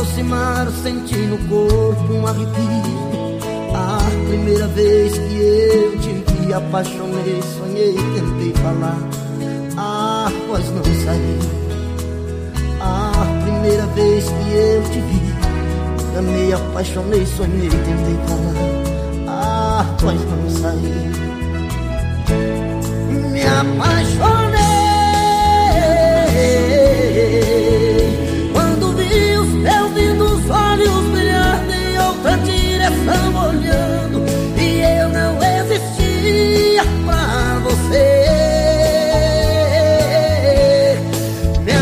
aproximaram, senti no corpo um arrepio. A primeira vez que eu te vi, apaixonei, sonhei, tentei falar. A voz não saiu. A primeira vez que eu te vi, amei, apaixonei, sonhei, tentei falar. A voz não saiu. Me apaixonei quando vi os teus lindos olhos brilhando em outra direção olhando, e eu não existia pra você. Me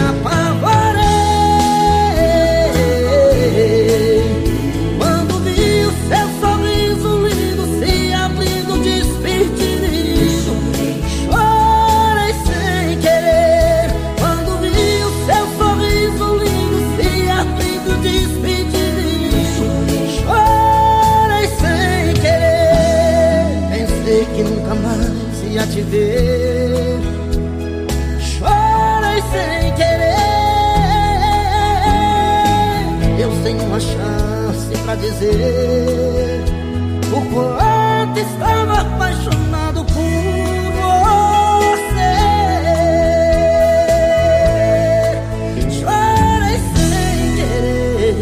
apavorei quando vi o seu sorriso lindo se abrindo, despedindo. Chorei sem querer quando vi o seu sorriso lindo se abrindo, despedindo. Chorei sem querer, pensei que nunca mais ia te ver. Chorei sem querer, eu tenho uma chance pra dizer o quanto estava apaixonado por você. Chorei sem querer.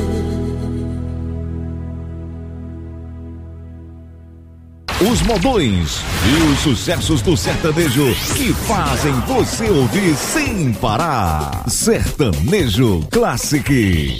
Os modões e os sucessos do sertanejo que fazem você ouvir sem parar. Sertanejo Classic.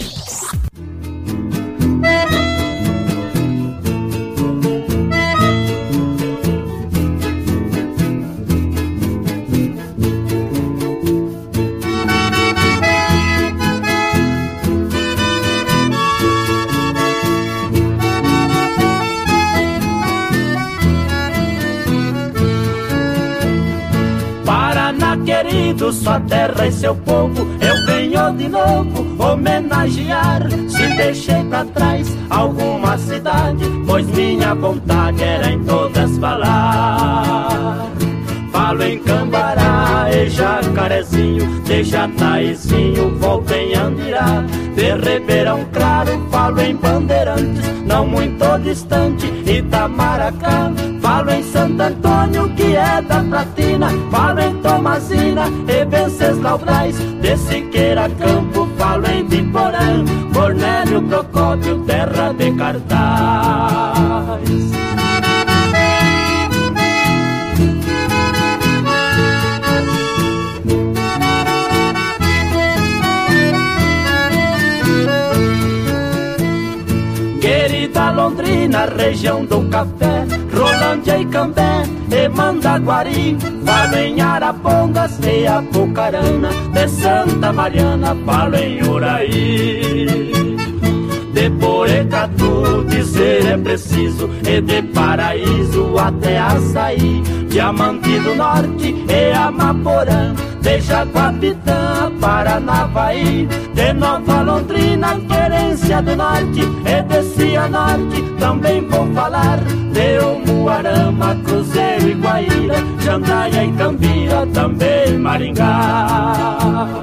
Querido, sua terra e seu povo, eu venho de novo homenagear. Se deixei pra trás alguma cidade, pois minha vontade era em todas falar. Falo em Cambará e Jacarezinho, de Jataizinho, volto em Andirá, de Ribeirão Claro, falo em Bandeirantes, não muito distante, Itamaracá. Falo em Santo Antônio, que é da Platina, falo em Tomazina e Venceslau Braz, de Siqueira Campo, falo em Biporã, Cornélio Procópio, terra de cartaz. Querida Londrina, região do café, Rolândia e Cambé e Mandaguari, falo em Arapongas e Apucarana, de Santa Mariana, falo em Uraí. De Porecatu, dizer é preciso, e de Paraíso até Açaí, Diamante do Norte e Amaporã, de Jaguapitã, Paranavaí, de Nova Londrina, Querência do Norte e de Cianorte, também vou falar de Umuarama, Cruzeiro e Guaíra, Jandaia e Cambira, também Maringá.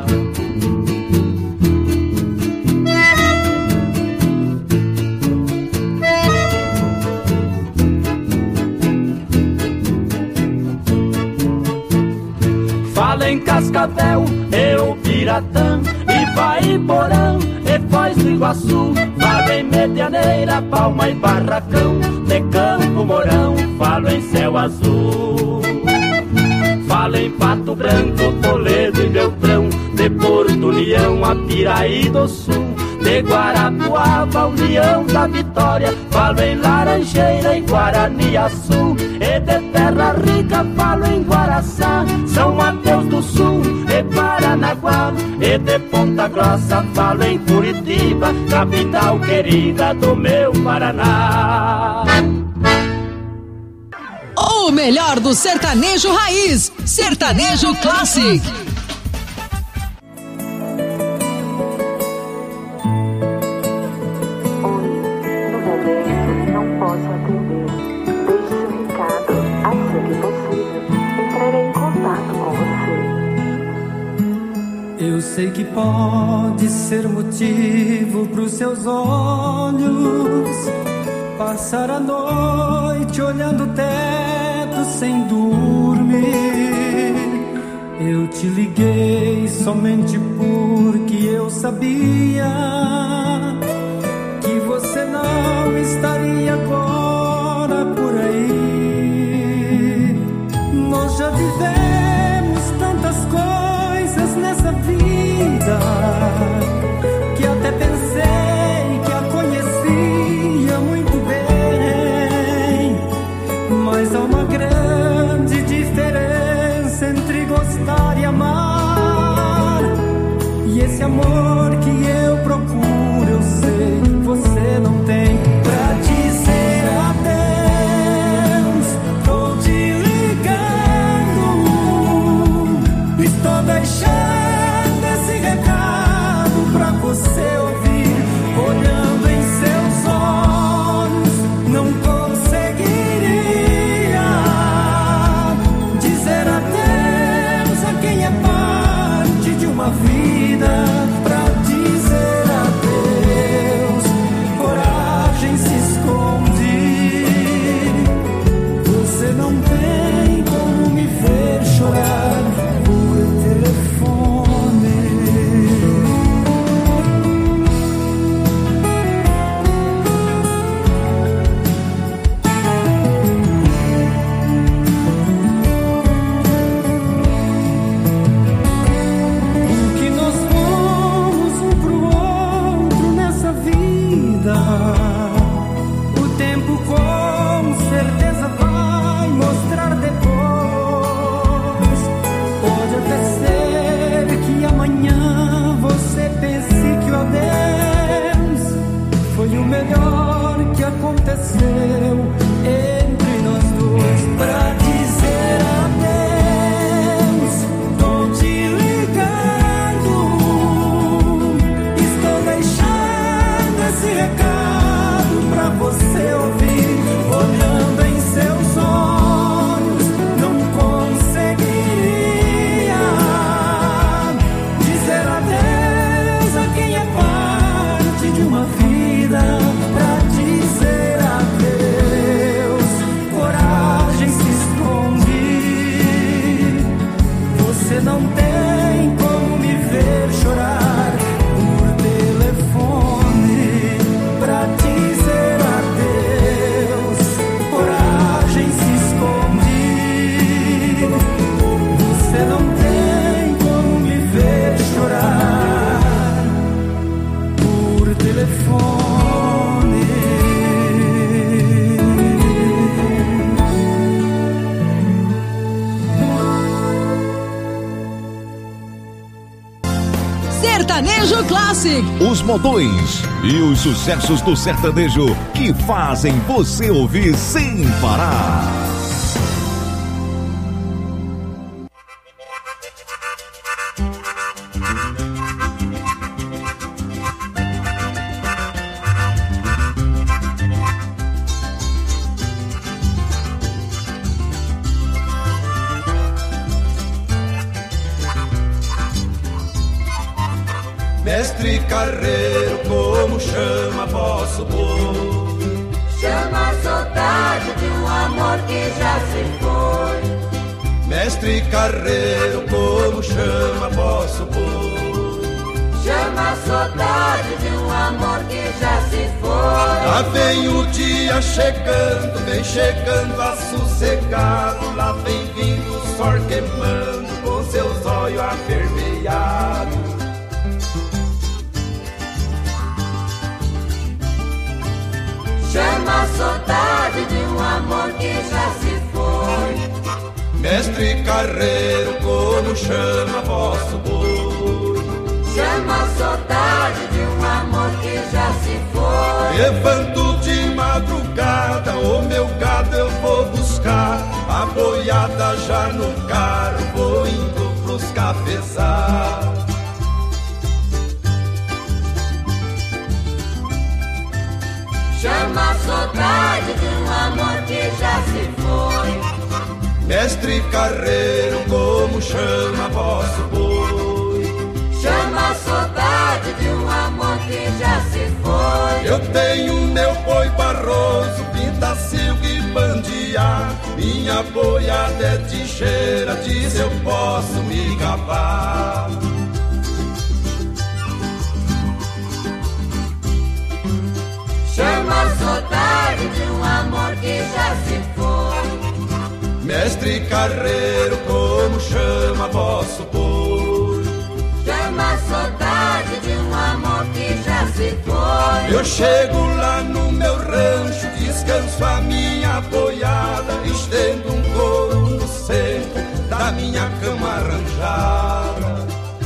Falo em Cascavel e Ubiratã, Ivaiporã e Foz do Iguaçu, falo em Medianeira, Palma e Barracão, de Campo Mourão, falo em Céu Azul. Falo em Pato Branco, Toledo e Beltrão, de Porto União, Apiraí do Sul, de Guarapuava, União da Vitória, falo em Laranjeira e Guaraniaçu, e de Terra Rica, falo em Guaraçá, São Mateus do Sul e Paranaguá, e de Ponta Grossa, falo em Curitiba, capital querida do meu Paraná. O melhor do sertanejo raiz, Sertanejo Classic. Eu sei que pode ser motivo pros seus olhos passar a noite olhando o teto sem dormir. Eu te liguei somente porque eu sabia que você não estaria agora por aí. Nós já vivemos tantas coisas nessa vida que até pensei que a conhecia muito bem, mas há uma grande diferença entre gostar e amar, e esse amor que eu procuro eu sei que você não tem. Pra dizer adeus, tô te ligando, estou deixando esse recado pra você ouvir. Olhando em seus olhos, não conseguiria dizer adeus a quem é parte de uma vida. Pra dizer adeus, coragem se esconde. Você não tem como me ver chorar por telefone. Porque nós fomos um pro outro nessa vida, o tempo com certeza vai mostrar depois. Pode até ser que amanhã você pense que o adeus foi o melhor que aconteceu entre nós dois. Pra dizer adeus, tô te ligando, estou deixando esse recado pra você ouvir. Olhando em seus olhos, não conseguiria dizer adeus a quem é parte de uma vida. Pra dizer adeus, coragem se esconde. Você não tem como me ver chorar por telefone. Pra dizer adeus, coragem se esconde. Você não tem como me ver chorar por telefone. Sertanejo Classic. Os modões e os sucessos do sertanejo que fazem você ouvir sem parar. Mestre Carreiro, como chama vosso povo? Chama a saudade de um amor que já se foi. Mestre Carreiro, como chama vosso povo? Chama a saudade de um amor que já se foi. Lá vem o dia chegando, vem chegando assossegado. Lá vem vindo o sol queimando, com seus olhos avermelhados. Chama a saudade de um amor que já se foi. Mestre Carreiro, como chama vosso boi? Chama a saudade de um amor que já se foi. Levanto de madrugada, o meu gado eu vou buscar. A boiada já no carro, vou indo pros cafezais. Chama a saudade de um amor que já se foi. Mestre Carreiro, como chama vosso boi? Chama a tenho meu boi barroso, pintacilgo e bandear. Minha boiada é tixeira, diz eu posso me gabar. Chama a saudade de um amor que já se foi. Mestre Carreiro, como chama vosso boi? Chama a saudade de um amor que já se foi. Eu chego lá no meu rancho, descanso a minha boiada, estendo um couro no centro da minha cama arranjada.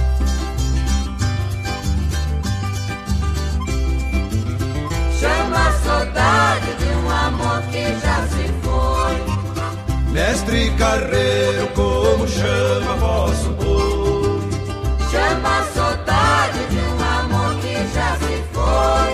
Chama a saudade de um amor que já se foi. Mestre Carreiro, como chama vosso boi? Chama a saudade de um amor que já se foi.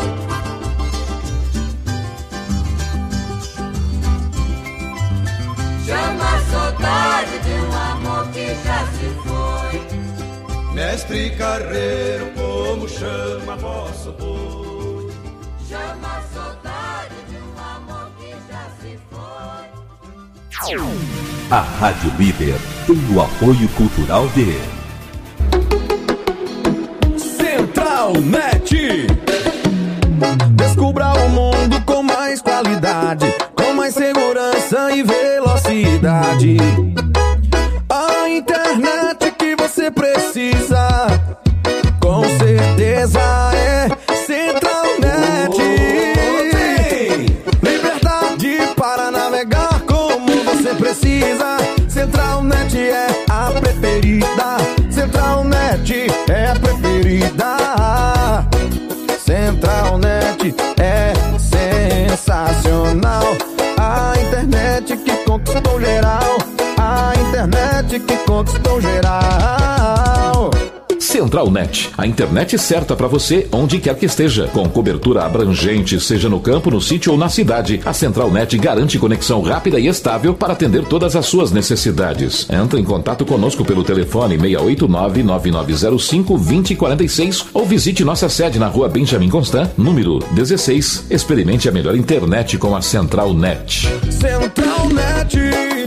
Chama a saudade de um amor que já se foi. Mestre Carreiro, como chama vosso boi? Chama a saudade de um amor que já se foi. A Rádio Líder tem o apoio cultural de Central Net. Descubra o mundo com mais qualidade, com mais segurança e velocidade. A internet que você precisa, com certeza é Central Net. Liberdade para navegar como você precisa. Central Net é a preferida. Central Net é a preferida. Central Net é sensacional. A internet que conquistou geral. A internet que conquistou geral. Central Net, a internet certa para você onde quer que esteja, com cobertura abrangente, seja no campo, no sítio ou na cidade. A Central Net garante conexão rápida e estável para atender todas as suas necessidades. Entre em contato conosco pelo telefone 689-9905-2046 ou visite nossa sede na rua Benjamin Constant, número 16. Experimente a melhor internet com a Central Net. Central Net.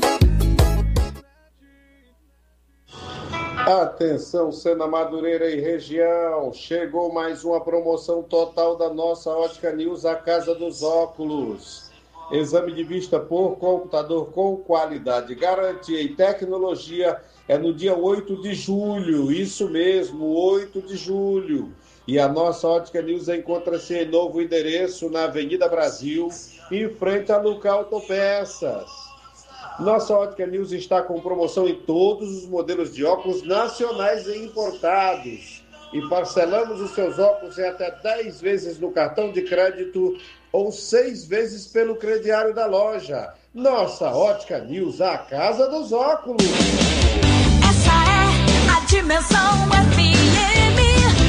Atenção, Sena Madureira e região, chegou mais uma promoção total da nossa Ótica News, a Casa dos Óculos. Exame de vista por computador com qualidade, garantia e tecnologia é no dia 8 de julho, isso mesmo, 8 de julho. E a nossa Ótica News encontra-se em novo endereço na Avenida Brasil, em frente a Luca Autopeças. Nossa Ótica News está com promoção em todos os modelos de óculos nacionais e importados. E parcelamos os seus óculos em até 10 vezes no cartão de crédito ou 6 vezes pelo crediário da loja. Nossa Ótica News, a casa dos óculos. Essa é a Dimensão FM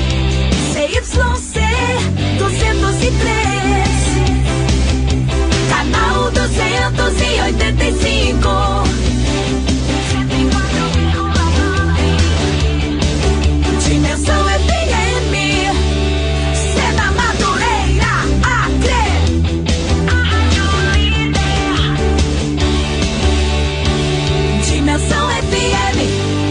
CYC 203, canal 285. Dimensão FM, Sena Madureira, Acre. Dimensão FM.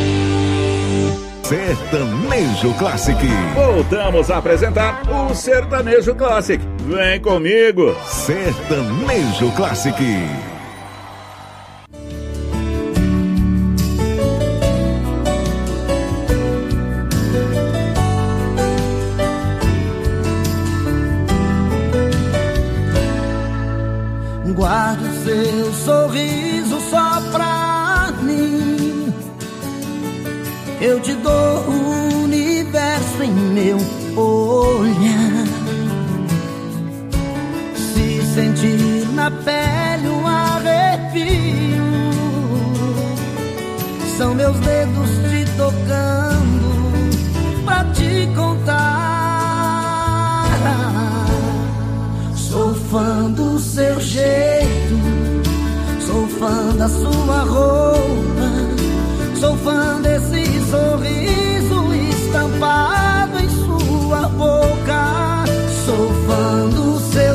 Sertanejo Classic. Voltamos a apresentar o Sertanejo Classic. Vem comigo. Sertanejo Classic. Guardo seu sorriso só pra mim. Eu te dou o universo em meu olhar. Se sentir na pele um arrepio, são meus dedos te tocando pra te contar. Sou fã do seu jeito, sou fã da sua roupa, sou fã desse sorriso estampado em sua boca. Sou fã do seu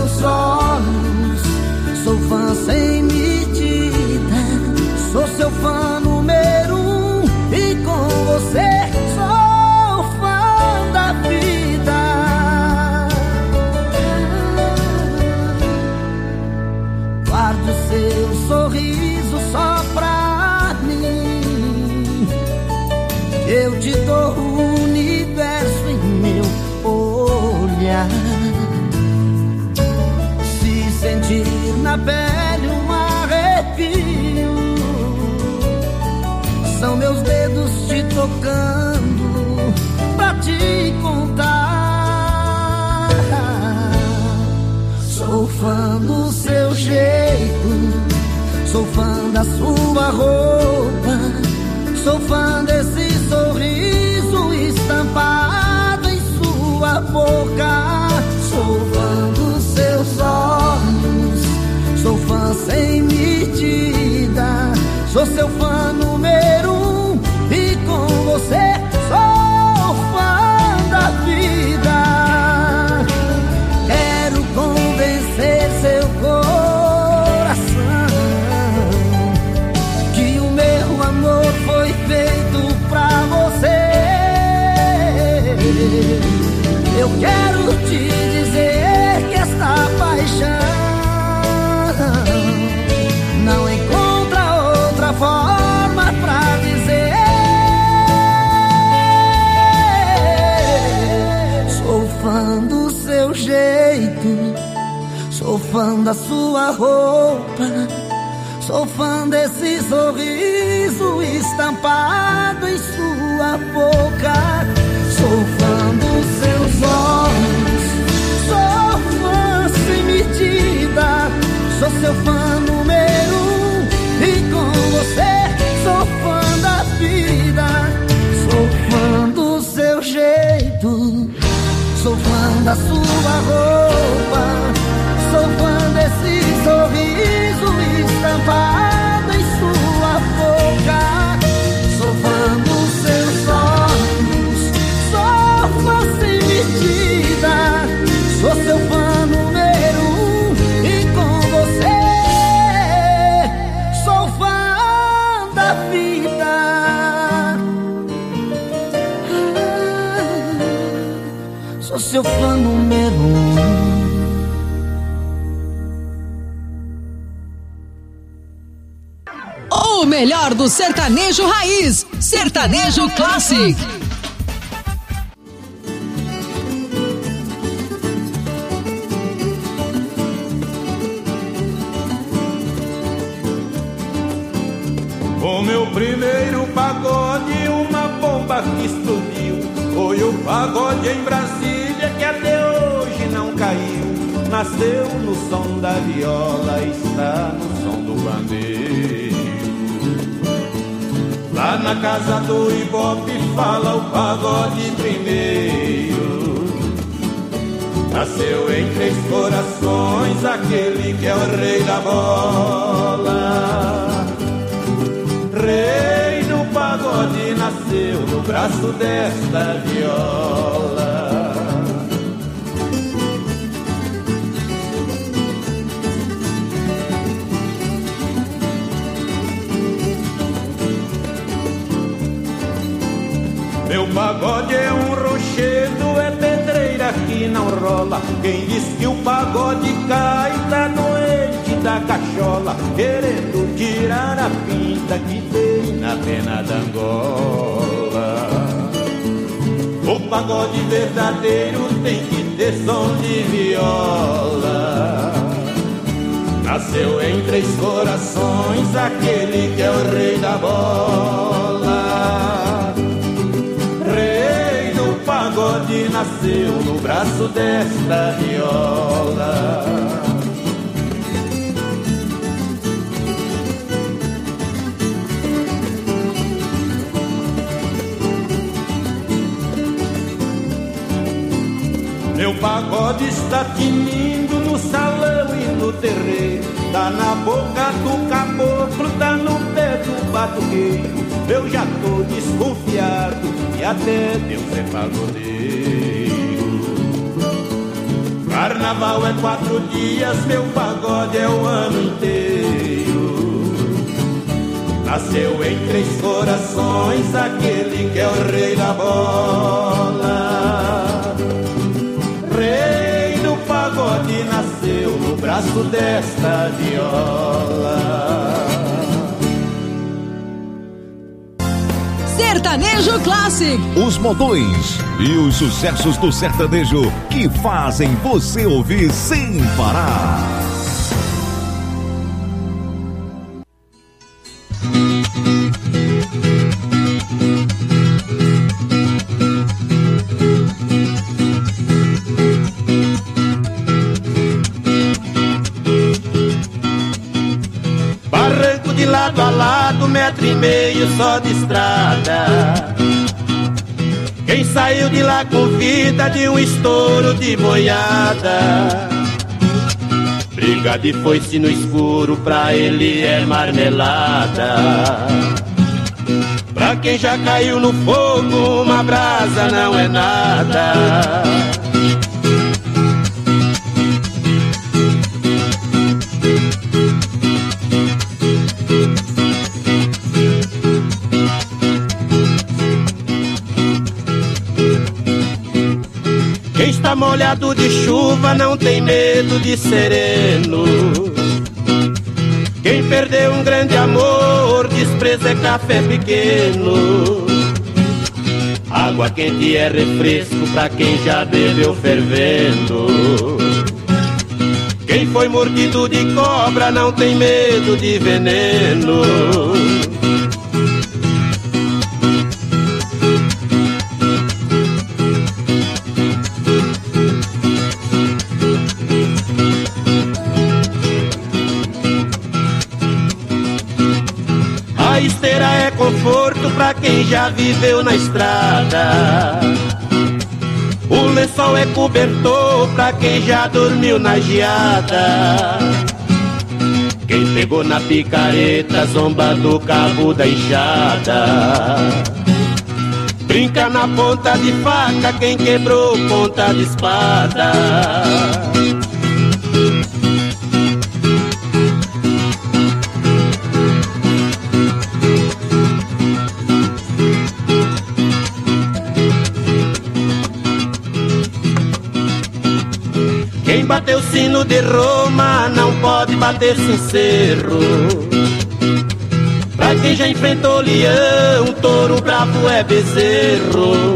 boca, se sentir na pele um arrepio. São meus dedos te tocando pra te contar. Sou fã do seu jeito, sou fã da sua roupa, sou fã desse sorriso estampado em sua boca. Sou fã dos seus olhos, sou fã sem medida, sou seu fã número 1 e com você sou fã da vida. Quero convencer seu coração que o meu amor foi feito pra você. Eu quero te dizer que esta paixão não encontra outra forma pra dizer. Sou fã do seu jeito, sou fã da sua roupa, sou fã desse sorriso estampado em sua boca. Sou fã dos seus olhos, sou fã sem medida, sou seu fã número 1 e com você sou fã da vida. Sou fã do seu jeito, sou fã da sua roupa, sou fã desse sorriso estampado em sua boca. Sou fã dos seus olhos, sou fã sem medida, sou seu fã número 1 e com você sou fã da vida. Sou seu fã número 1. O melhor do sertanejo raiz, Sertanejo Classic. O meu primeiro pagode, uma bomba que explodiu, foi o pagode em Brasília que até hoje não caiu. Nasceu no som da viola, está no som do bandeiro. Lá na casa do Ibope fala o pagode primeiro. Nasceu em Três Corações aquele que é o rei da bola. Rei do pagode nasceu no braço desta viola. Meu pagode é um rochedo, é pedreira que não rola. Quem diz que o pagode cai tá doente da cachola, querendo tirar a pinta que tem na pena da Angola. O pagode verdadeiro tem que ter som de viola. Nasceu em Três Corações aquele que é o rei da bola. Rei do pagode nasceu no braço desta viola. Meu pagode está tinindo no salão e no terreiro, tá na boca do caboclo, tá no pé do batuqueiro. Eu já tô desconfiado e até Deus é pagodeiro. Carnaval é 4 dias, meu pagode é o ano inteiro. Nasceu em Três Corações aquele que é o rei da bola. Rei do pagode nasceu no braço desta viola. Sertanejo Sertanejo Classic. Os modões e os sucessos do sertanejo que fazem você ouvir sem parar. Barranco de lado a lado, 1,5 metros só de estrada. Quem saiu de lá com vida de um estouro de boiada. Briga de foice no escuro, pra ele é marmelada. Pra quem já caiu no fogo, uma brasa não é nada. Quem está molhado de chuva não tem medo de sereno. Quem perdeu um grande amor, despreza é café pequeno. Água quente é refresco pra quem já bebeu fervendo. Quem foi mordido de cobra não tem medo de veneno. A esteira é conforto pra quem já viveu na estrada. O lençol é cobertor pra quem já dormiu na geada. Quem pegou na picareta zomba do cabo da enxada. Brinca na ponta de faca quem quebrou ponta de espada. Quem bateu o sino de Roma não pode bater sincero. Pra quem já enfrentou leão, touro bravo é bezerro.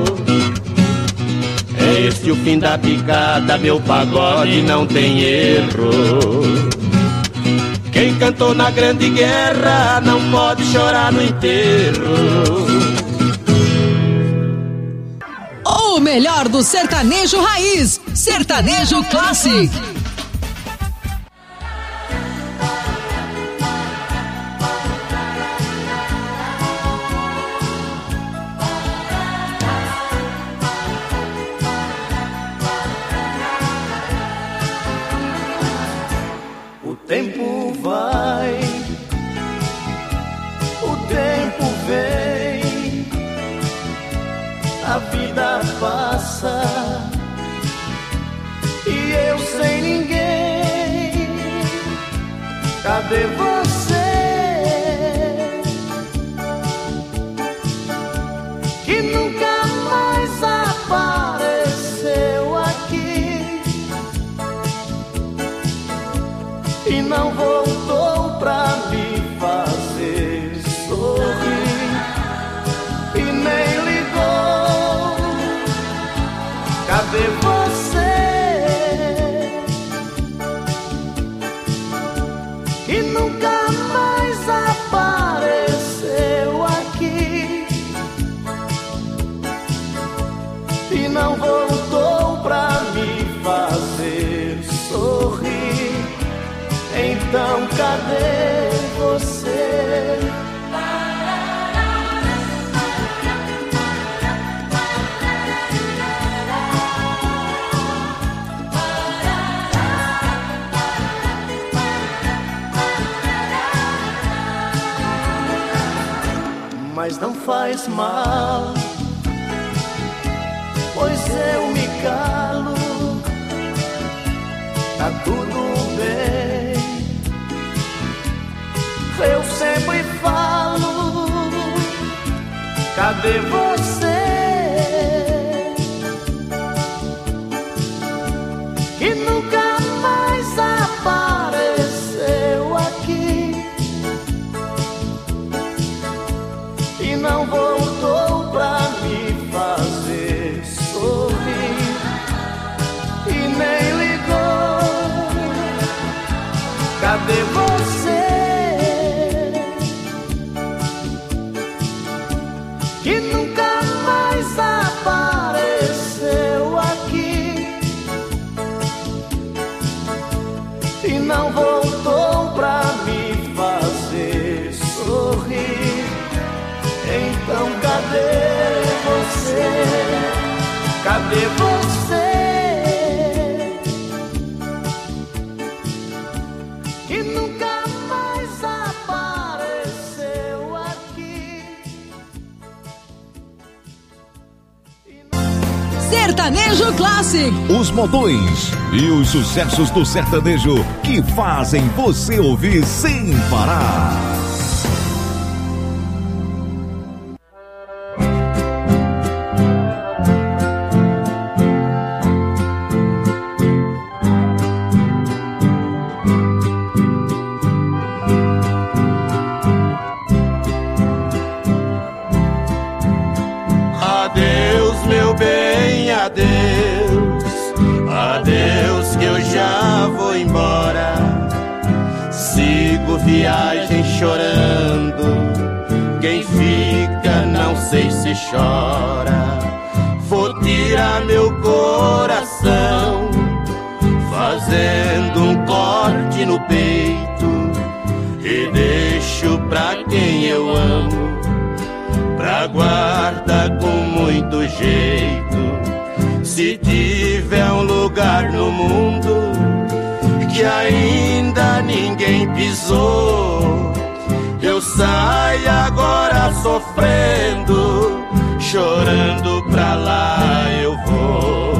É este o fim da picada, meu pagode não tem erro. Quem cantou na grande guerra não pode chorar no enterro. O melhor do sertanejo raiz, Sertanejo Classic. O tempo vai, o tempo vem, a vida passa e eu sem ninguém. Cadê você que nunca mais apareceu aqui e não voltou pra me fazer sorrir e nem ligou? Cadê você que nunca mais apareceu aqui e não voltou pra me fazer sorrir? Então cadê você? Mas não faz mal, pois eu me calo, tá tudo bem. Eu sempre falo, cadê você que nunca mais apareceu aqui e não voltou pra e não voltou pra me fazer sorrir. Então cadê você? Cadê você? Que nunca mais apareceu aqui. Sertanejo Classic. Os modões e os sucessos do sertanejo que fazem você ouvir sem parar. Adeus, meu bem, adeus. Adeus, que eu já vou embora. Sigo viagem chorando. Quem fica não sei se chora. Vou tirar meu coração, fazendo um corte no peito, e deixo pra quem eu amo, pra guardar com muito jeito. Se tiver um lugar no mundo que ainda ninguém pisou, eu saio agora sofrendo, chorando, pra lá eu vou.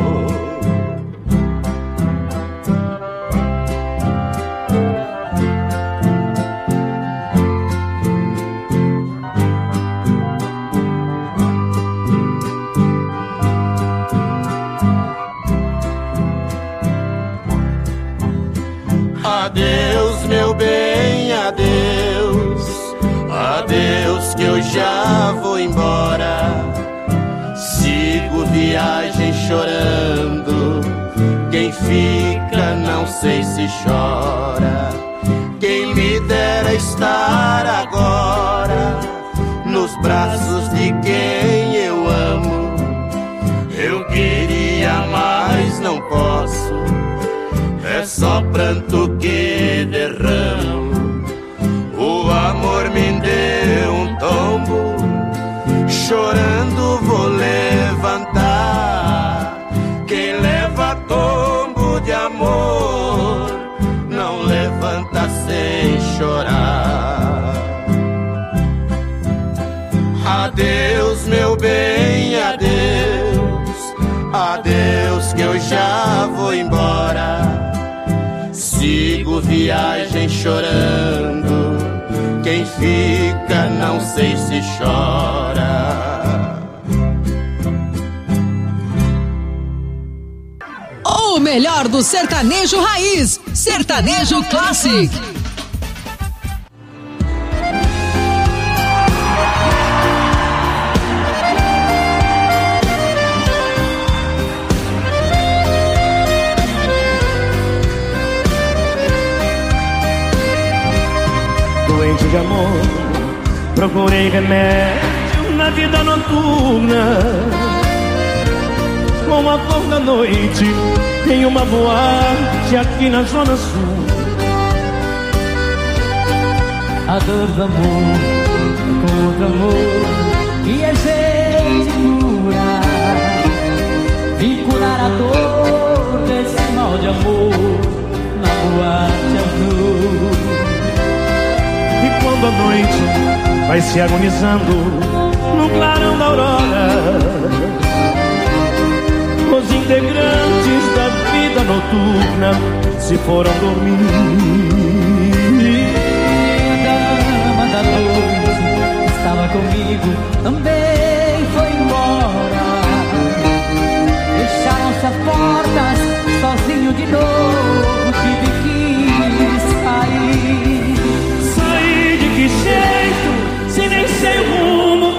Adeus, meu bem, adeus. Adeus, que eu já vou embora. Sigo viagem chorando. Quem fica não sei se chora. Quem me dera estar agora nos braços de quem eu amo. Eu queria, mas não posso. É só pranto que derramo. O amor me deu um tombo. Chorando vou levantar. Quem leva tombo de amor não levanta sem chorar. Adeus, meu bem, adeus. Adeus, que eu já vou embora. Sigo viagem chorando. Quem fica não sei se chora. O melhor do sertanejo raiz. Sertanejo Classic. Doente de amor, procurei remédio na vida noturna. Com a flor da noite em uma boate aqui na Zona Sul. A dor do amor com outro amor e a gente cura. E curar a dor desse mal de amor na boate azul. E quando a noite vai se agonizando no clarão da aurora, os integrantes da vida noturna se foram dormir. A dama da noite estava comigo, também foi embora. Fecharam-se as portas, sozinho de novo, tive que sair. Sair de que jeito, se nem sei o rumo?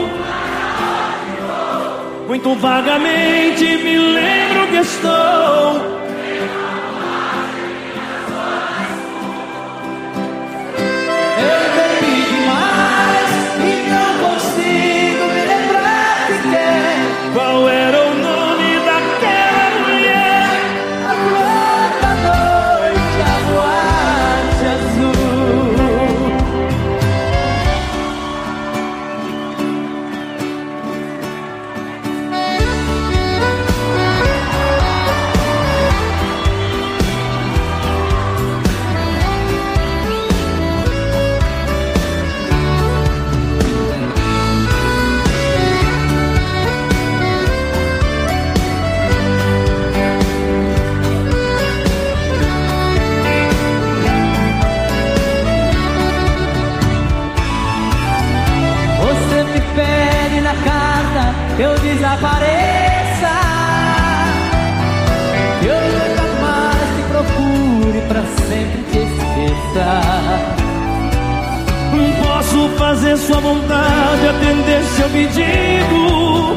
Muito vagamente me lembro que estou. Eu bebi demais e não consigo me lembrar sequer. Qual era o nome daquela mulher? A flor da noite a voar. sempre te esqueça. Posso fazer sua vontade, atender seu pedido,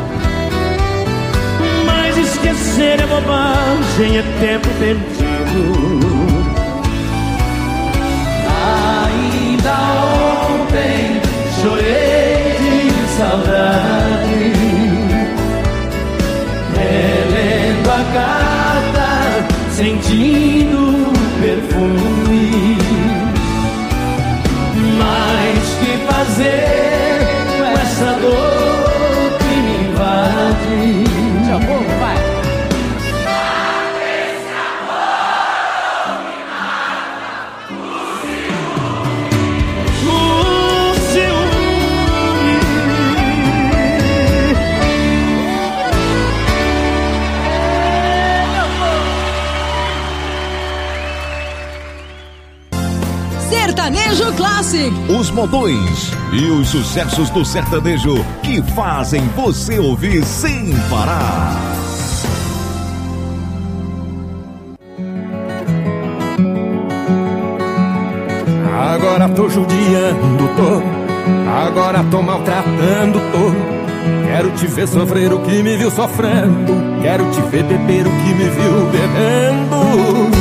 mas esquecer é bobagem, é tempo perdido. Ainda ontem chorei de saudade, relendo a carta, sentindo o perfume. Mas que fazer com essa dor que me invade? Já vou, vai! Esse amor me mata, o ciúme. Sertanejo Classic. Os modões e os sucessos do sertanejo que fazem você ouvir sem parar. Agora tô judiando, agora tô maltratando, quero te ver sofrer o que me viu sofrendo, quero te ver beber o que me viu bebendo.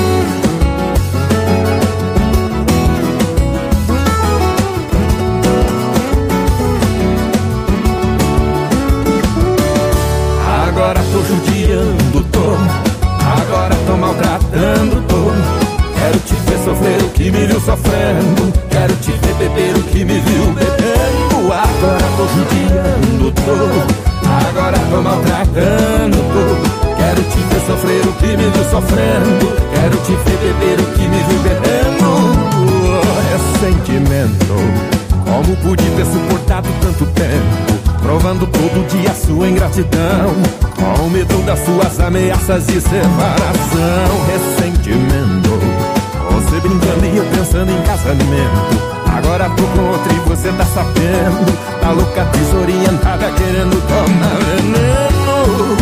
Agora tô judiando, agora tô maltratando, quero te ver sofrer o que me viu sofrendo, quero te ver beber o que me viu bebendo. Agora tô judiando, agora tô maltratando, quero te ver sofrer o que me viu sofrendo, quero te ver beber o que me viu bebendo. Ressentimento, como pude ter suportado tanto tempo, provando todo dia sua ingratidão, com medo das suas ameaças de separação. Ressentimento, você brincando e eu pensando em casamento. Agora tô com outro e você tá sabendo, tá louca, desorientada, querendo tomar veneno.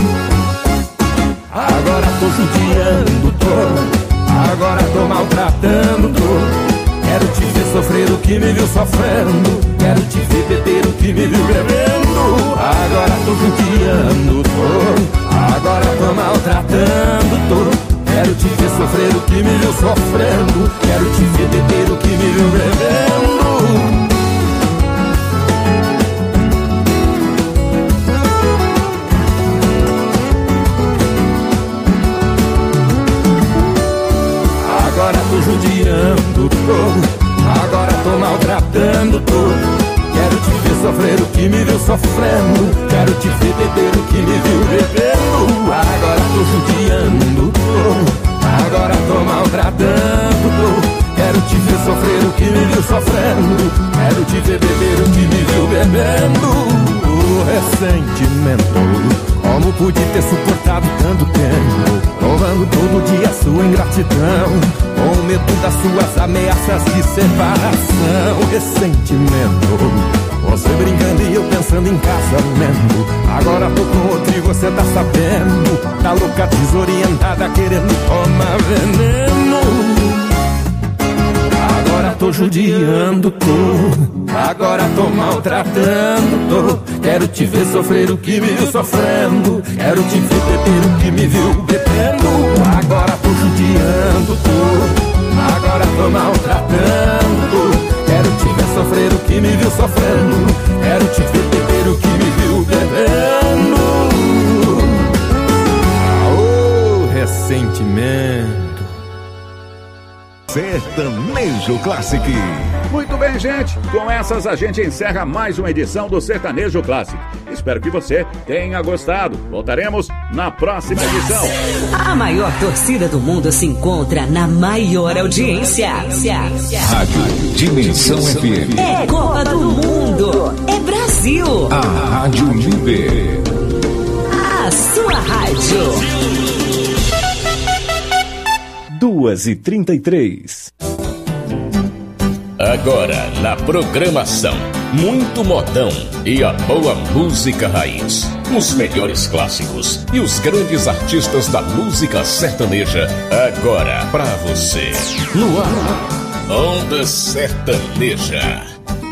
Agora tô judiando, agora tô maltratando, quero te ver sofrer o que me viu sofrendo, quero te ver beber o que me viu bebendo. Agora tô judiando, agora tô maltratando, quero te ver sofrer o que me viu sofrendo, quero te ver beber o que me viu bebendo. Agora tô judiando, agora tô maltratando, quero te ver sofrer o que me viu sofrendo, quero te ver beber o que me viu bebendo. Agora tô judiando, agora tô maltratando, quero te ver sofrer o que me viu sofrendo, quero te ver beber o que me viu bebendo. Ressentimento, como pude ter suportado tanto tempo, provando todo dia sua ingratidão, com medo das suas ameaças de separação. Ressentimento, você brincando e eu pensando em casamento. Agora tô com outro e você tá sabendo, tá louca, desorientada, querendo tomar veneno. Agora tô judiando, agora tô maltratando, quero te ver sofrer o que me viu sofrendo, quero te ver beber o que me viu bebendo. Agora tô judiando, agora tô maltratando, quero te ver sofrer o que me viu sofrendo, quero te ver beber o que me viu bebendo. Ressentimento. Sertanejo Classic. Muito bem, gente. Com essas a gente encerra mais uma edição do Sertanejo Classic. Espero que você tenha gostado. Voltaremos na próxima edição. A maior torcida do mundo se encontra na maior audiência. Rádio Dimensão FM. É Copa do Mundo. É Brasil. A Rádio Líder. A sua rádio. 2h33. Agora na programação muito modão e a boa música raiz. Os melhores clássicos e os grandes artistas da música sertaneja. Agora pra você. No ar, Onda Sertaneja.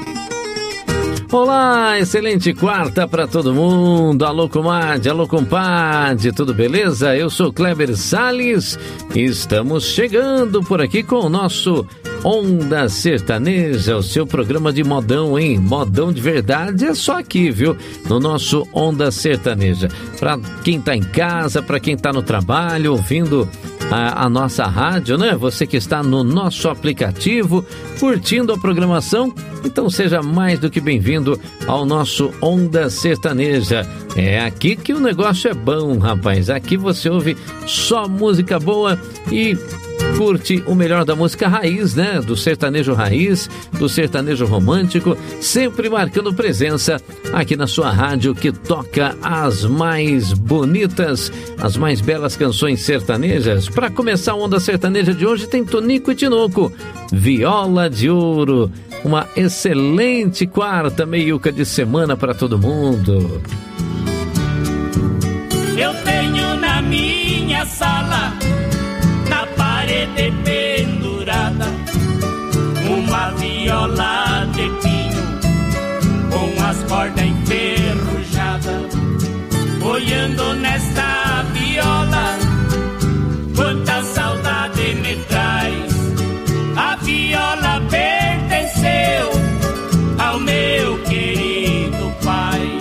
Olá, excelente quarta para todo mundo. Alô, comadre, alô, compadre, tudo beleza? Eu sou Kleber Salles e estamos chegando por aqui com o nosso Onda Sertaneja, o seu programa de modão, hein? Modão de verdade é só aqui, viu? No nosso Onda Sertaneja. Para quem tá em casa, para quem tá no trabalho, ouvindo a nossa rádio, né? Você que está no nosso aplicativo, curtindo a programação, então seja mais do que bem-vindo ao nosso Onda Sertaneja. É aqui que o negócio é bom, rapaz. Aqui você ouve só música boa e curte o melhor da música raiz, né? Do sertanejo raiz, do sertanejo romântico, sempre marcando presença aqui na sua rádio que toca as mais bonitas, as mais belas canções sertanejas. Para começar a Onda Sertaneja de hoje tem Tonico e Tinoco, Viola de Ouro. Uma excelente quarta meiuca de semana para todo mundo. Eu tenho na minha sala, na parede pendurada, uma viola de pinho com as cordas enferrujadas. Olhando nesta viola, quanta saudade me traz. A viola pertenceu ao meu querido pai.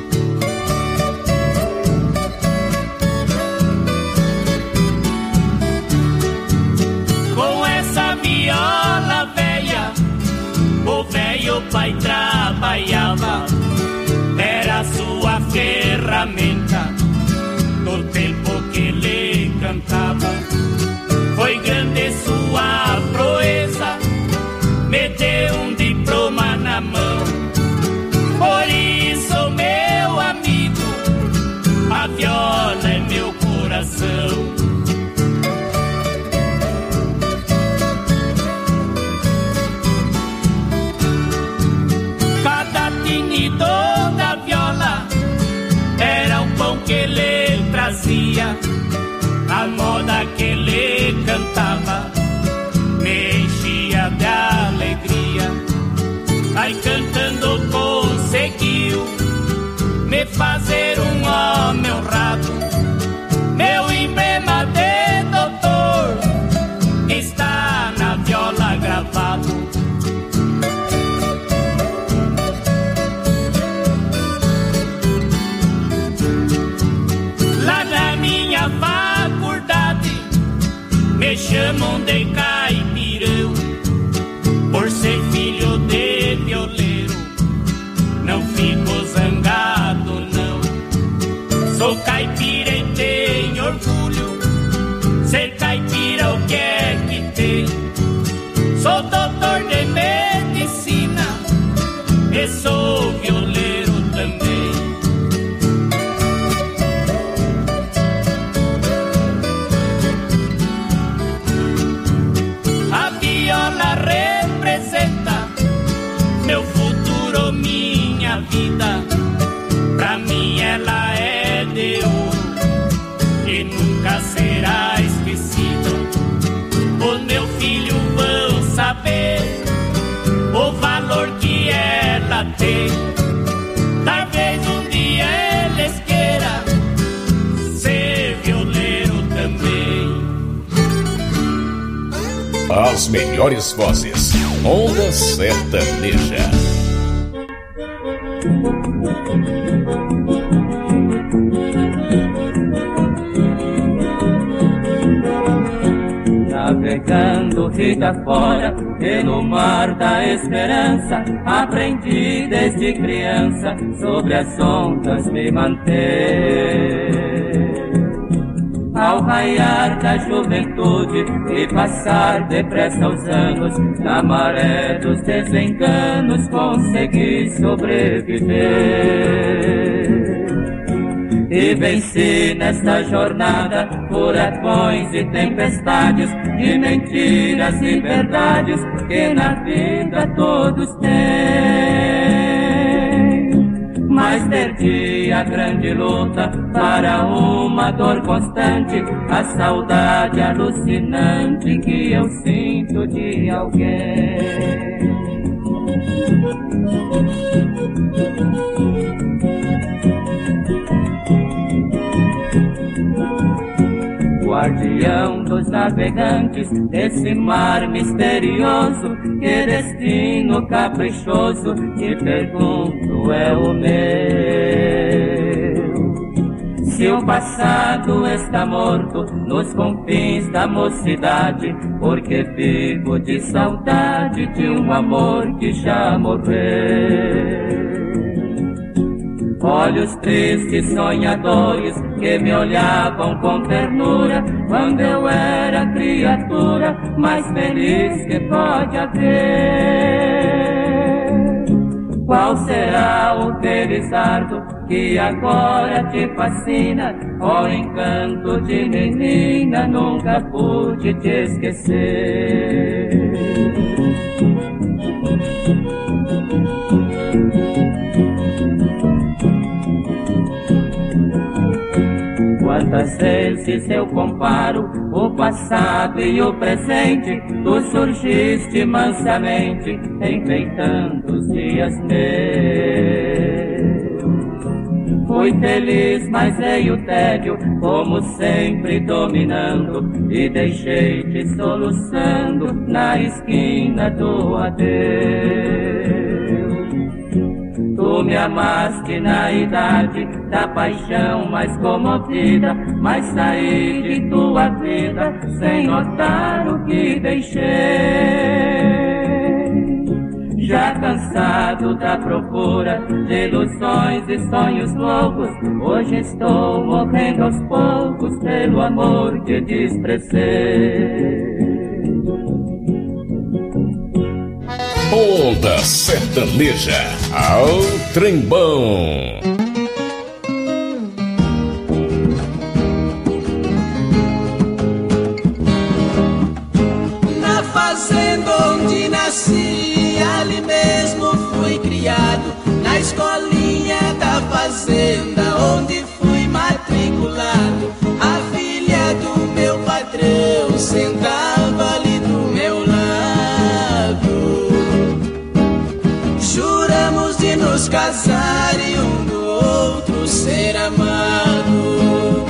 Com essa viola velha, o velho pai trabalhava. Era sua ferramenta no tempo que ele cantava. Foi grande sua proeza, me deu um diploma na mão. Por isso, meu amigo, a viola é meu coração. Cada tinido da viola era um pão que ele trazia. A moda que ele cantava me enchia de alegria. Aí cantando conseguiu me fazer um homem honrado. Meu emblema de doutor está na viola gravado. Lá na minha faculdade me chamam de caipirão, por ser filho de violeiro. Não fico zangado, não. Sou caipira e tenho orgulho. Ser caipira o que é que tem? Sou doutor de medicina e sou violeiro também. Representa meu futuro, minha vida. Pra mim ela é de ouro e nunca será esquecida. Os meus filhos vão saber o valor que ela tem. Talvez um dia eles queiram ser violeiro também. As melhores vozes, Onda Sertaneja. Navegando vida fora e no mar da esperança, aprendi desde criança sobre as ondas me manter. Ao raiar da juventude e passar depressa os anos, na maré dos desenganos consegui sobreviver. E venci nesta jornada furacões e tempestades, de mentiras e verdades que na vida todos têm. mas perdi a grande luta para uma dor constante, a saudade alucinante que eu sinto de alguém. Guardião dos navegantes desse mar misterioso, que destino caprichoso, te pergunto, é o meu. Se o passado está morto nos confins da mocidade, porque vivo de saudade de um amor que já morreu. Olhos tristes, sonhadores, que me olhavam com ternura quando eu era criatura mais feliz que pode haver. Qual será o felizardo que agora te fascina? Ó encanto de menina, nunca pude te esquecer. Quantas vezes eu comparo o passado e o presente, tu surgiste mansamente, enfeitando os dias meus. Fui feliz, mas veio o tédio, como sempre dominando, e deixei-te soluçando na esquina do adeus. Tu me amaste na idade da paixão mais comovida, mas saí de tua vida sem notar o que deixei. Já cansado da procura de ilusões e sonhos loucos, hoje estou morrendo aos poucos pelo amor que desprezei. Onda Sertaneja, ao trembão. Na fazenda onde nasci, ali mesmo fui criado. Na escolinha da fazenda onde fui matriculado. A filha do meu patrão sentava ali do meu lado. Juramos de nos casar e um do outro ser amado.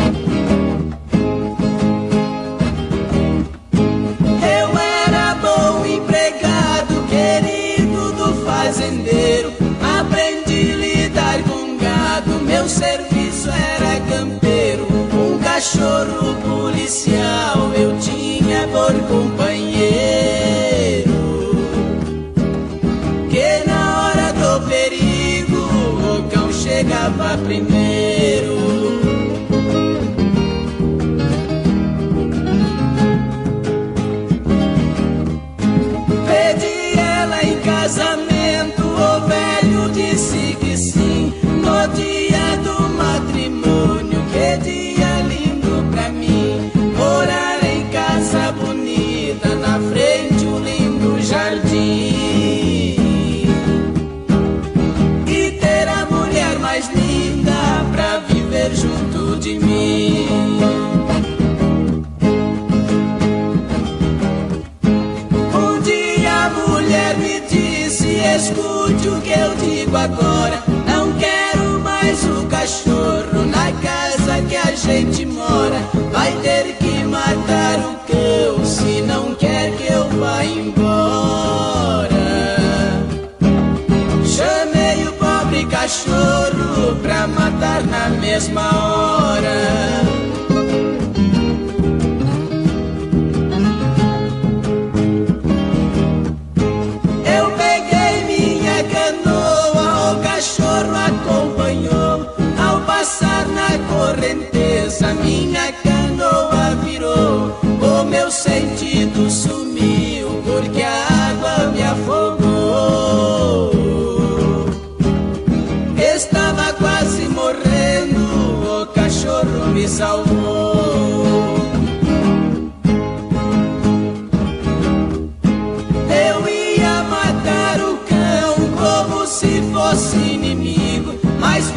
Eu era bom empregado, querido do fazendeiro. Aprendi a lidar com gado, meu serviço era campeiro. Um cachorro policial eu tinha por companheiro, que na hora do perigo o cão chegava primeiro. Pedi ela em casamento, o velho disse que sim. No dia do matrimônio, que dia lindo pra mim. Morar em casa bonita, na frente um lindo jardim. E ter a mulher mais linda pra viver junto de mim. Um dia a mulher me disse, escute o que eu digo agora. Não quero mais o cachorro na casa que a gente mora. Vai ter que matar o cão se não quer que eu vá embora. Chamei o pobre cachorro pra matar na mesma hora. Eu peguei minha canoa, o cachorro acompanhou. Ao passar na correnteza, minha canoa virou. O meu sentido sumiu, porque a água me afogou. Estava quase morrendo, o cachorro me salvou. Eu ia matar o cão como se fosse inimigo, mas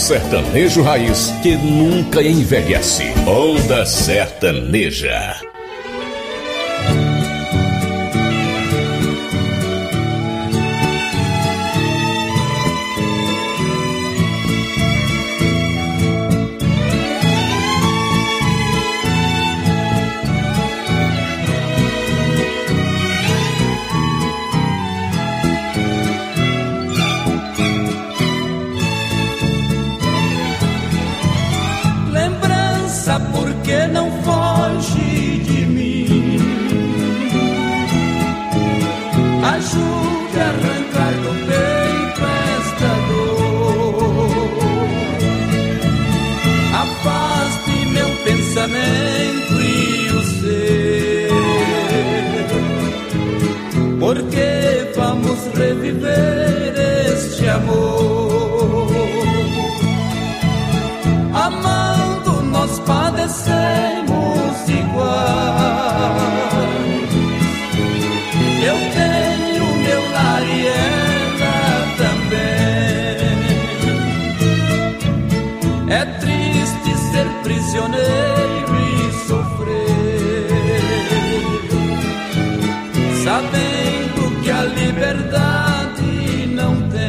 sertanejo raiz que nunca envelhece. Onda Sertaneja. Porque não foge de mim, ajude a arrancar do peito esta dor, afaste meu pensamento e o seu, porque vamos reviver este amor. Amando nós padecemos igual. Eu tenho meu lar e ela também. É triste ser prisioneiro e sofrer, sabendo que a liberdade não tem.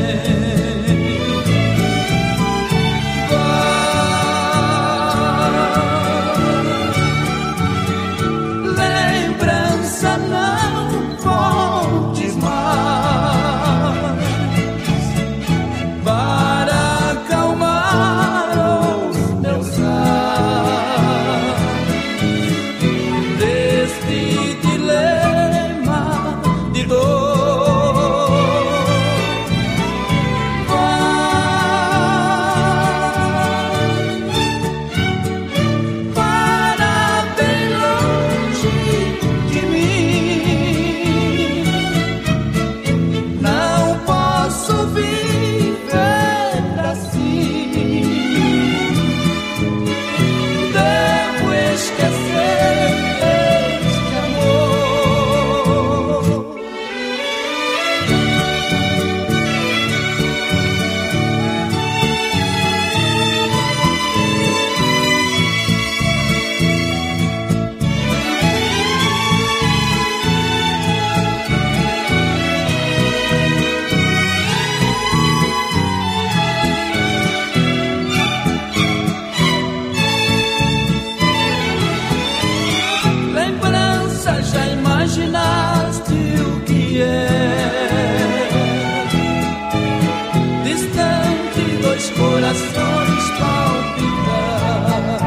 Corações palpitar,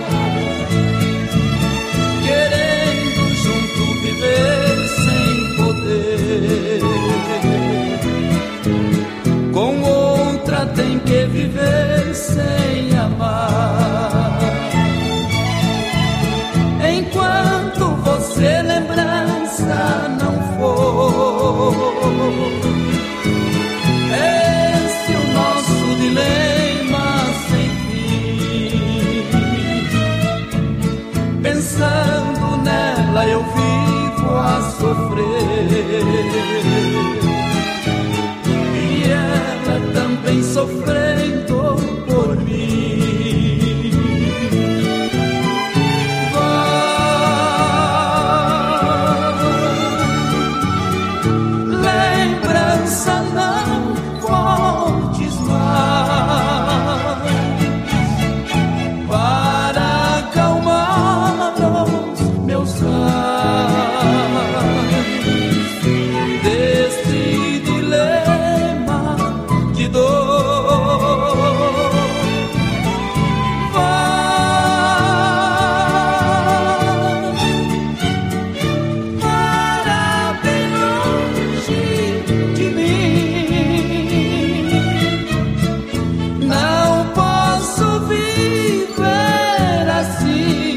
querendo junto viver sem poder. Com outra tem que viver sem amar. Enquanto você lembrança não for, esse é o nosso dilema sem fim. Pensando nela eu vivo a sofrer, e ela também sofrendo por mim. Lembrança não voltes mais, para acalmar os meus raios deste dilema de dor. Para bem longe de mim, não posso viver assim.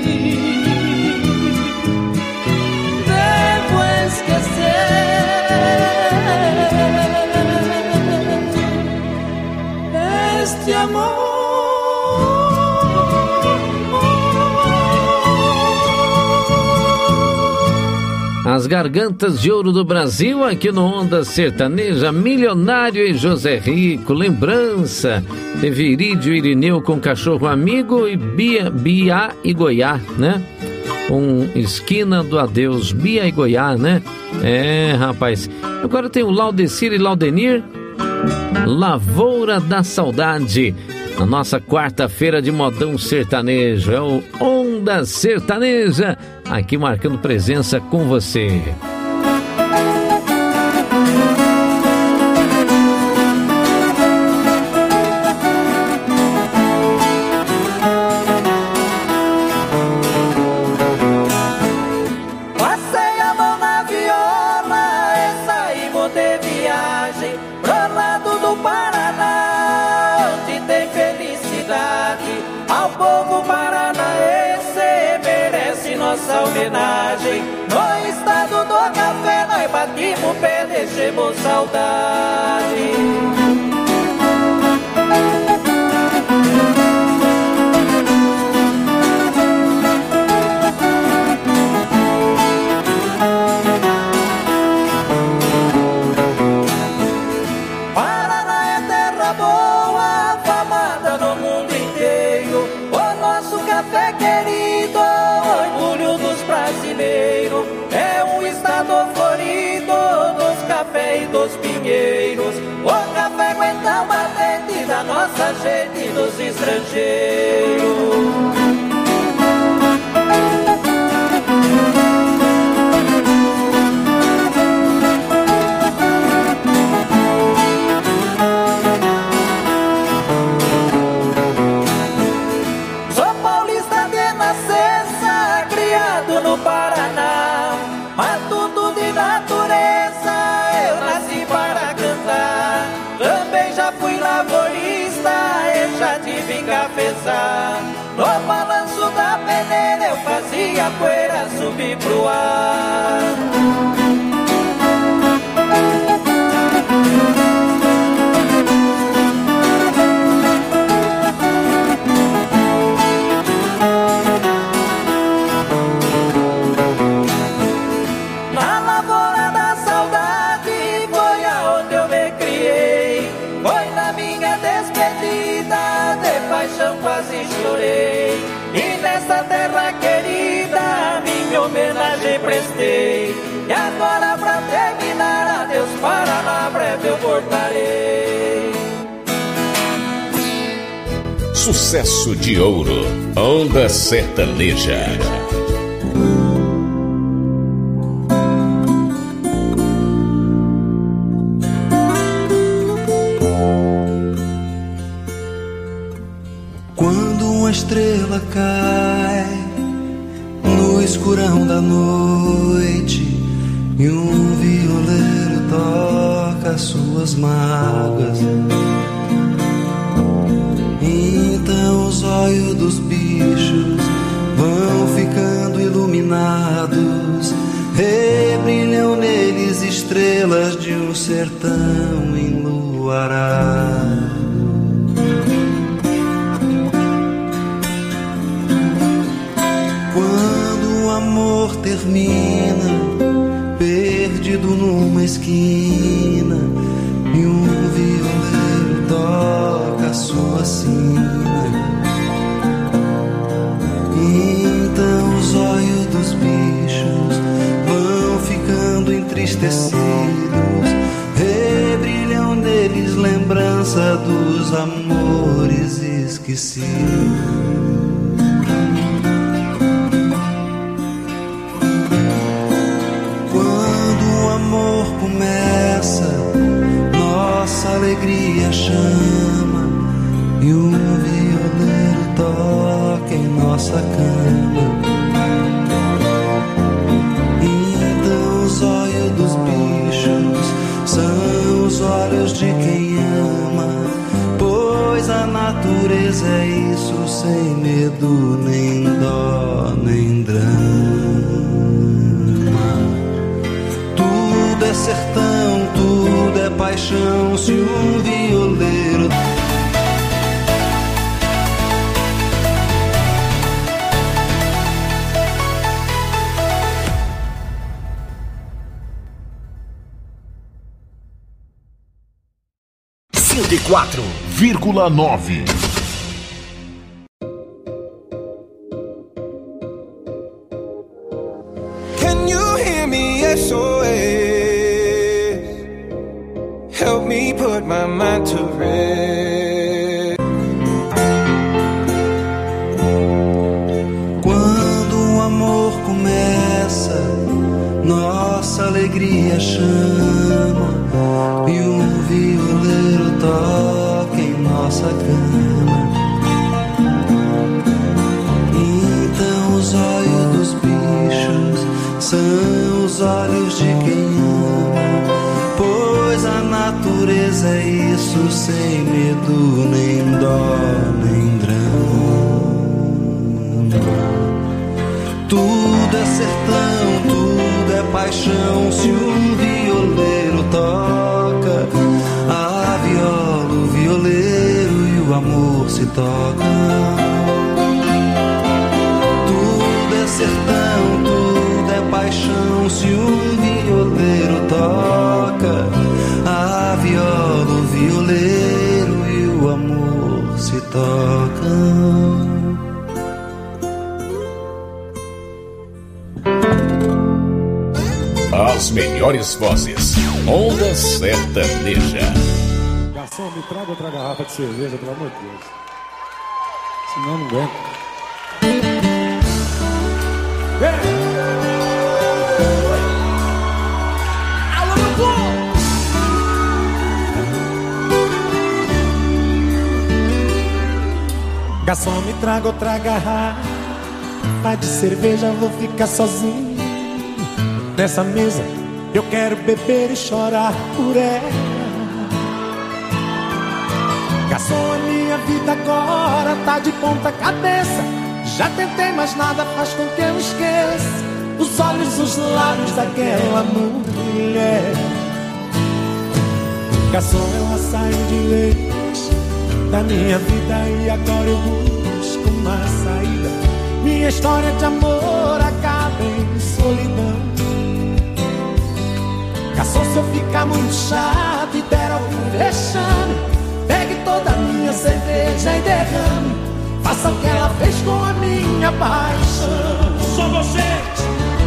Devo esquecer este amor. As das gargantas de ouro do Brasil, aqui no Onda Sertaneja, Milionário e José Rico, lembrança, teve Irídio e Irineu com Cachorro Amigo e Bia e Goiá, né? Esquina do Adeus, Bia e Goiá, né? Rapaz, agora tem o Laudecir e Laudenir, Lavoura da Saudade, na nossa quarta-feira de modão sertanejo, é o Onda Sertaneja, aqui marcando presença com você. Passei a mão na viola e saímos de viagem pro lado do Paraná, onde tem felicidade. Ao povo paranaense merece nossa homenagem. No estado do café nós batimos o pé, deixemos saudade. Paraná é terra boa, famada no mundo inteiro. O nosso café querido, orgulho dos brasileiros. É um estado florido dos cafés e dos pinheiros. O café aguenta uma batente da nossa gente e dos estrangeiros. Sou paulista de nascença, criado no Paraná, mas tudo de natureza, eu nasci para cantar. Também já fui lavorista e já tive cafezar. No balanço da peneira eu fazia poeira subir pro ar. Na lavoura da saudade foi aonde eu me criei. Foi na minha despedida, de paixão quase chorei. E nessa terra querida, minha homenagem prestei. E agora pra terminar, adeus Paraná, breve eu voltarei. Sucesso de ouro, Onda Sertaneja. Quando uma estrela cai no escurão da noite e um violeiro toca suas mágoas, então os olhos dos bichos vão ficando iluminados, rebrilham neles estrelas de um sertão enluarado. Quando o amor termina, perdido numa esquina, e um violeiro toca a sua sina, então os olhos dos bichos vão ficando entristecidos, rebrilham neles lembrança dos amores esquecidos. Começa, nossa alegria chama, e um violeiro toca em nossa cama. Então os olhos dos bichos são os olhos de quem ama, pois a natureza é isso, sem medo, nem dó, nem drama. Tudo é sertão, tudo é paixão, se um violeiro... 104,9. Can you hear me? SOS. Help me put my mind to rest. Quando o amor começa, nossa alegria chama e um violeiro toca em nossa cama. Então os olhos dos bichos são os olhos de quem ama, pois a natureza é isso, sem medo, nem dó, nem drama. Tudo é sertão, tudo é paixão, se um violeiro toca a viola, o violeiro e o amor se tocam. Tudo é sertão, tudo é paixão, se um violeiro toca a viola, o violeiro e o amor se tocam. As melhores vozes, Onda Sertaneja. Garçom, me traga outra garrafa de cerveja, pelo amor de Deus. Senão eu não aguento. Alô, meu povo! Garçom, me traga outra garrafa de cerveja, vou ficar sozinho nessa mesa. Eu quero beber e chorar por ela. Garçom, a minha vida agora tá de ponta cabeça. Já tentei, mas nada faz com que eu esqueça os olhos, os lábios daquela mulher. Garçom, ela saiu de vez da minha vida e agora eu busco uma saída. Minha história de amor acaba em solidão. Garçom, se eu ficar muito chato e der algum vexame, pegue toda a minha cerveja e derrame. Faça o que ela fez com a minha paixão. Só vocês!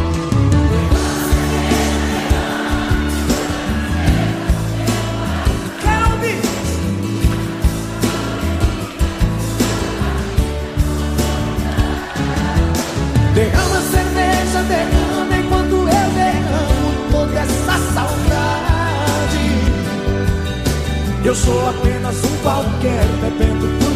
Quero ouvir! Derrama a cerveja, derrama enquanto eu derramo toda essa saudade. Eu sou apenas um qualquer bebendo